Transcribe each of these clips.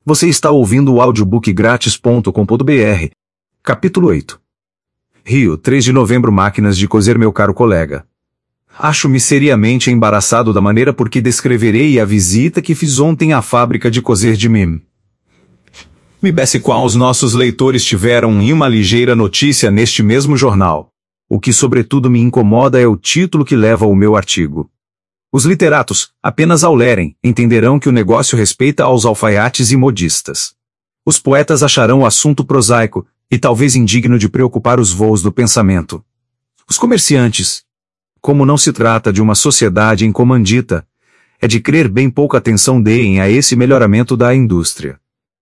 Você está ouvindo o audiobookgratis.com.br. Capítulo 8. Rio, 3 de novembro. Máquinas de cozer. Meu caro colega, acho-me seriamente embaraçado da maneira por que descreverei a visita que fiz ontem à fábrica de cozer de mim. Me parece qual os nossos leitores tiveram uma ligeira notícia neste mesmo jornal. O que sobretudo me incomoda é o título que leva o meu artigo. Os literatos, apenas ao lerem, entenderão que o negócio respeita aos alfaiates e modistas. Os poetas acharão o assunto prosaico, e talvez indigno de preocupar os voos do pensamento. Os comerciantes, como não se trata de uma sociedade em comandita, é de crer bem pouca atenção deem a esse melhoramento da indústria.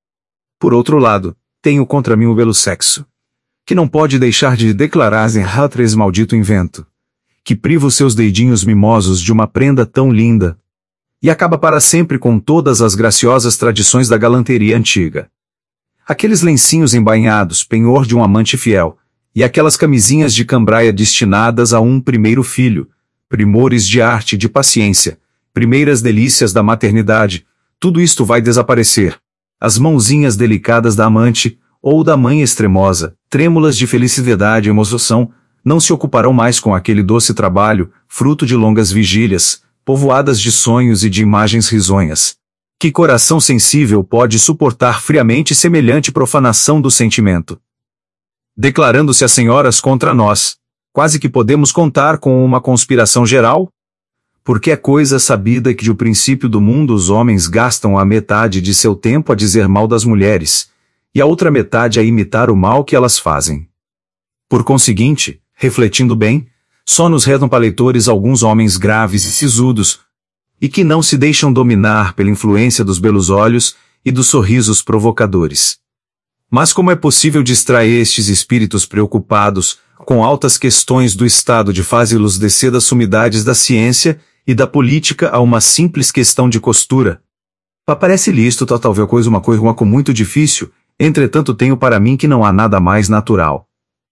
Por outro lado, tenho contra mim o belo sexo, que não pode deixar de declarar em esse maldito invento, que priva os seus dedinhos mimosos de uma prenda tão linda, e acaba para sempre com todas as graciosas tradições da galanteria antiga. Aqueles lencinhos embainhados, penhor de um amante fiel, e aquelas camisinhas de cambraia destinadas a um primeiro filho, primores de arte e de paciência, primeiras delícias da maternidade, tudo isto vai desaparecer. As mãozinhas delicadas da amante, ou da mãe extremosa, trêmulas de felicidade e emoção, não se ocuparão mais com aquele doce trabalho, fruto de longas vigílias, povoadas de sonhos e de imagens risonhas. Que coração sensível pode suportar friamente semelhante profanação do sentimento? Declarando-se as senhoras contra nós, quase que podemos contar com uma conspiração geral? Porque é coisa sabida que do princípio do mundo os homens gastam a metade de seu tempo a dizer mal das mulheres, e a outra metade a imitar o mal que elas fazem. Por conseguinte, refletindo bem, só nos restam para leitores alguns homens graves e sisudos, e que não se deixam dominar pela influência dos belos olhos e dos sorrisos provocadores. Mas como é possível distrair estes espíritos preocupados com altas questões do estado de fazê-los descer das sumidades da ciência e da política a uma simples questão de costura? Parece-lhe isto talvez uma coisa muito difícil, entretanto tenho para mim que não há nada mais natural.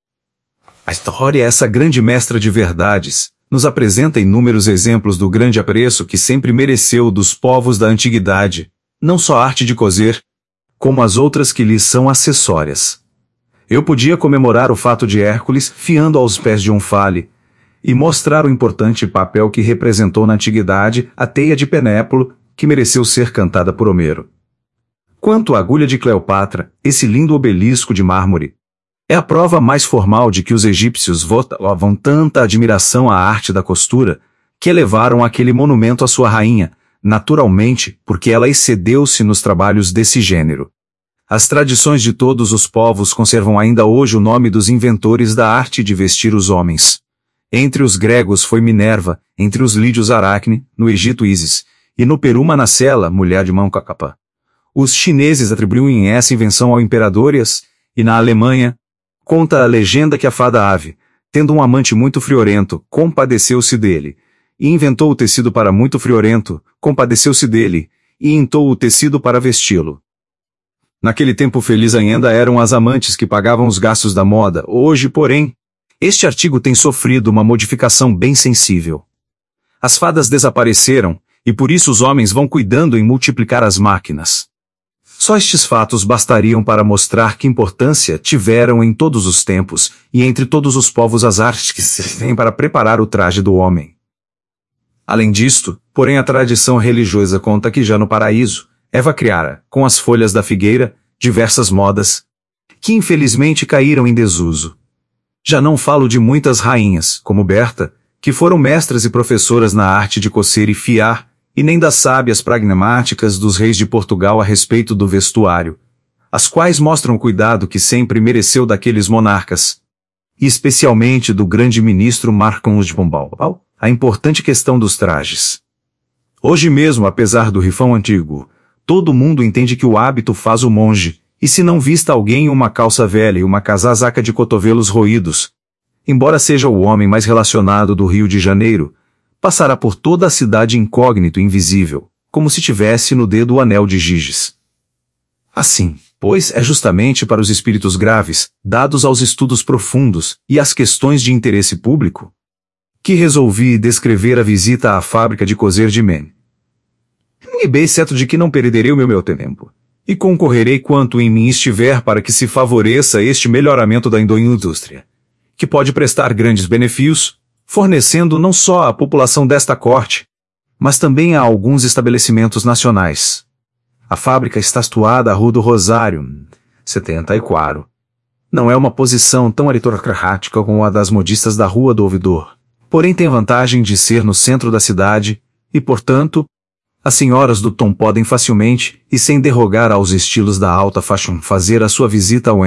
A história é essa grande mestra de verdades, nos apresenta inúmeros exemplos do grande apreço que sempre mereceu dos povos da antiguidade, não só a arte de cozer, como as outras que lhes são acessórias. Eu podia comemorar o fato de Hércules fiando aos pés de um fale, e mostrar o importante papel que representou na antiguidade a teia de Penélope, que mereceu ser cantada por Homero. Quanto à agulha de Cleopatra, esse lindo obelisco de mármore, é a prova mais formal de que os egípcios votavam tanta admiração à arte da costura, que elevaram aquele monumento à sua rainha, naturalmente, porque ela excedeu-se nos trabalhos desse gênero. As tradições de todos os povos conservam ainda hoje o nome dos inventores da arte de vestir os homens. Entre os gregos foi Minerva, entre os lídios Aracne, no Egito Ísis, e no Peru Manacela, mulher de Mancacapa. Os chineses atribuem essa invenção ao imperador Yas, e na Alemanha, conta a legenda que a fada Ave, tendo um amante muito friorento, compadeceu-se dele, e inventou o tecido para muito friorento, compadeceu-se dele, e intou o tecido para vesti-lo. Naquele tempo feliz ainda eram as amantes que pagavam os gastos da moda, hoje, porém, este artigo tem sofrido uma modificação bem sensível. As fadas desapareceram, e por isso os homens vão cuidando em multiplicar as máquinas. Só estes fatos bastariam para mostrar que importância tiveram em todos os tempos, e entre todos os povos as artes que servem para preparar o traje do homem. Além disto, porém a tradição religiosa conta que já no paraíso, Eva criara, com as folhas da figueira, diversas modas, que infelizmente caíram em desuso. Já não falo de muitas rainhas, como Berta, que foram mestras e professoras na arte de cocer e fiar, e nem das sábias pragmáticas dos reis de Portugal a respeito do vestuário, as quais mostram o cuidado que sempre mereceu daqueles monarcas, e especialmente do grande ministro Marcos de Pombal, a importante questão dos trajes. Hoje mesmo, apesar do rifão antigo, todo mundo entende que o hábito faz o monge, e se não vista alguém uma calça velha e uma casaca de cotovelos roídos, embora seja o homem mais relacionado do Rio de Janeiro, passará por toda a cidade incógnito e invisível, como se tivesse no dedo o anel de Giges. Assim, pois, é justamente para os espíritos graves, dados aos estudos profundos e às questões de interesse público, que resolvi descrever a visita à fábrica de cozer de Men. E bem certo de que não perderei o meu tempo. e concorrerei quanto em mim estiver para que se favoreça este melhoramento da indústria, que pode prestar grandes benefícios, fornecendo não só à população desta corte, mas também a alguns estabelecimentos nacionais. A fábrica está situada à Rua do Rosário, 74. Não é uma posição tão aristocrática como a das modistas da Rua do Ouvidor, porém tem a vantagem de ser no centro da cidade e, portanto, as senhoras do tom podem facilmente, e sem derrogar aos estilos da alta fashion, fazer a sua visita ao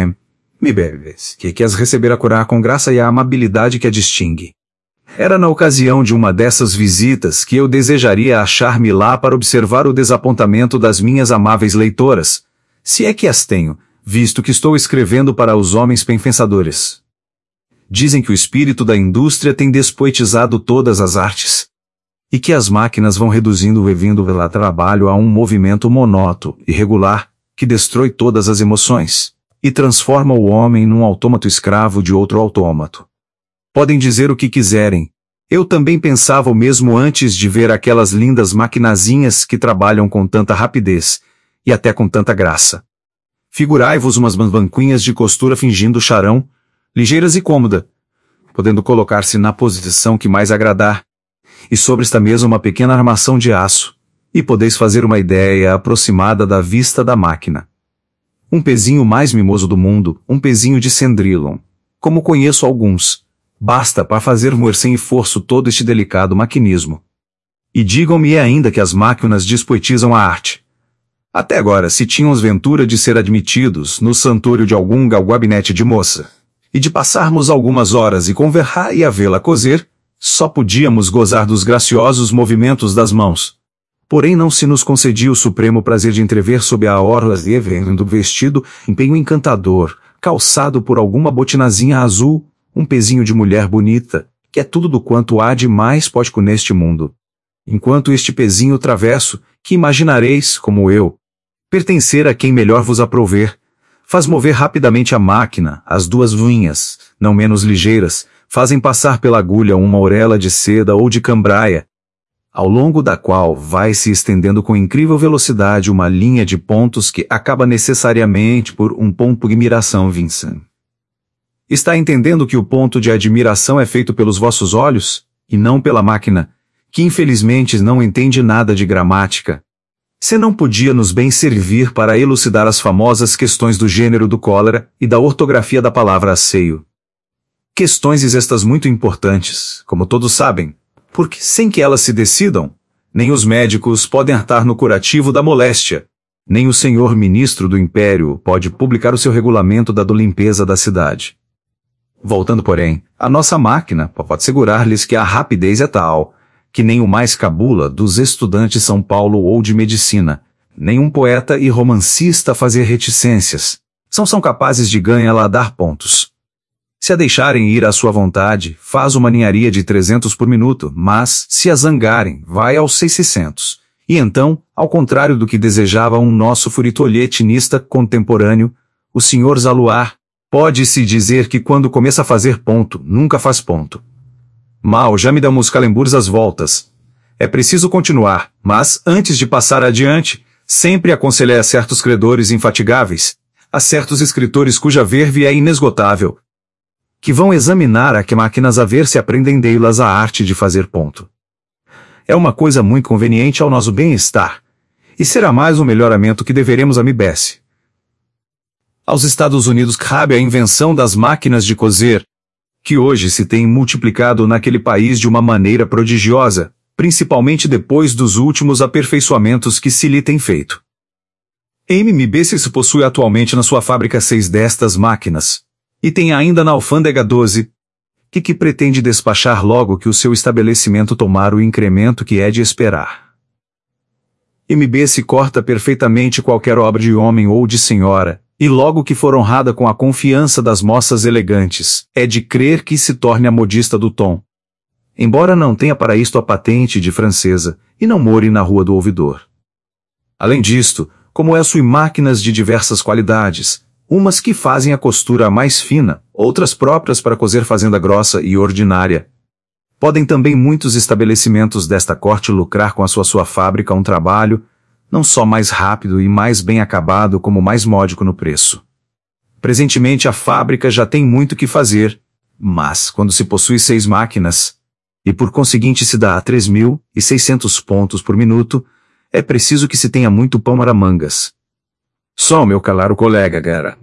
M.B.S., que as receberá curar com graça e a amabilidade que a distingue. Era na ocasião de uma dessas visitas que eu desejaria achar-me lá para observar o desapontamento das minhas amáveis leitoras, se é que as tenho, visto que estou escrevendo para os homens pensadores. Dizem que o espírito da indústria tem despoetizado todas as artes, e que as máquinas vão reduzindo o vindo pelo trabalho a um movimento monótono e regular, que destrói todas as emoções, e transforma o homem num autômato escravo de outro autômato. Podem dizer o que quiserem. Eu também pensava o mesmo antes de ver aquelas lindas maquinazinhas que trabalham com tanta rapidez, e até com tanta graça. Figurai-vos umas banquinhas de costura fingindo charão, ligeiras e cômoda, podendo colocar-se na posição que mais agradar, e sobre esta mesa uma pequena armação de aço, e podeis fazer uma ideia aproximada da vista da máquina. Um pezinho mais mimoso do mundo, um pezinho de Sandrillon, como conheço alguns, basta para fazer moer sem esforço todo este delicado maquinismo. E digam-me ainda que as máquinas despoetizam a arte. Até agora, se tínhamos ventura de ser admitidos no santuário de algum gabinete de moça, e de passarmos algumas horas e conversar e a vê-la coser, só podíamos gozar dos graciosos movimentos das mãos. Porém não se nos concedia o supremo prazer de entrever sob a orla do vestido, empenho encantador, calçado por alguma botinazinha azul, um pezinho de mulher bonita, que é tudo do quanto há de mais pótico neste mundo. Enquanto este pezinho travesso, que imaginareis, como eu, pertencer a quem melhor vos aprouver, faz mover rapidamente a máquina, as duas unhas, não menos ligeiras, fazem passar pela agulha uma orelha de seda ou de cambraia, ao longo da qual vai se estendendo com incrível velocidade uma linha de pontos que acaba necessariamente por um ponto de admiração, Vincent. Está entendendo que o ponto de admiração é feito pelos vossos olhos, e não pela máquina, que infelizmente não entende nada de gramática? Se não podia nos bem servir para elucidar as famosas questões do gênero do cólera e da ortografia da palavra asseio. Questões estas muito importantes, como todos sabem, porque sem que elas se decidam, nem os médicos podem atuar no curativo da moléstia, nem o senhor ministro do Império pode publicar o seu regulamento da limpeza da cidade. Voltando, porém, à nossa máquina, pode segurar-lhes que a rapidez é tal, que nem o mais cabula dos estudantes de São Paulo ou de medicina, nem um poeta e romancista fazer reticências, são capazes de ganhá-la a dar pontos. Se a deixarem ir à sua vontade, faz uma ninharia de 300 por minuto, mas, se a zangarem, vai aos 600. E então, ao contrário do que desejava um nosso furitolhetinista contemporâneo, o Sr. Zaluar, pode-se dizer que quando começa a fazer ponto, nunca faz ponto. Mal, já me damos calembures às voltas. É preciso continuar, mas, antes de passar adiante, sempre aconselhei a certos credores infatigáveis, a certos escritores cuja verve é inesgotável, que vão examinar a que máquinas a ver se aprendem delas a arte de fazer ponto. É uma coisa muito conveniente ao nosso bem-estar, e será mais um melhoramento que deveremos a MBS. Aos Estados Unidos cabe a invenção das máquinas de coser, que hoje se tem multiplicado naquele país de uma maneira prodigiosa, principalmente depois dos últimos aperfeiçoamentos que se lhe tem feito. MBS possui atualmente na sua fábrica 6 destas máquinas, e tem ainda na alfândega 12, que pretende despachar logo que o seu estabelecimento tomar o incremento que é de esperar. MBS corta perfeitamente qualquer obra de homem ou de senhora, e logo que for honrada com a confiança das moças elegantes, é de crer que se torne a modista do tom. Embora não tenha para isto a patente de francesa, e não more na Rua do Ouvidor. Além disto, como sui máquinas de diversas qualidades, umas que fazem a costura mais fina, outras próprias para coser fazenda grossa e ordinária. Podem também muitos estabelecimentos desta corte lucrar com a sua fábrica um trabalho, não só mais rápido e mais bem acabado como mais módico no preço. Presentemente a fábrica já tem muito o que fazer, mas, quando se possui 6 máquinas, e por conseguinte se dá a 3.600 pontos por minuto, é preciso que se tenha muito pão para mangas. Só meu caro colega, Gara.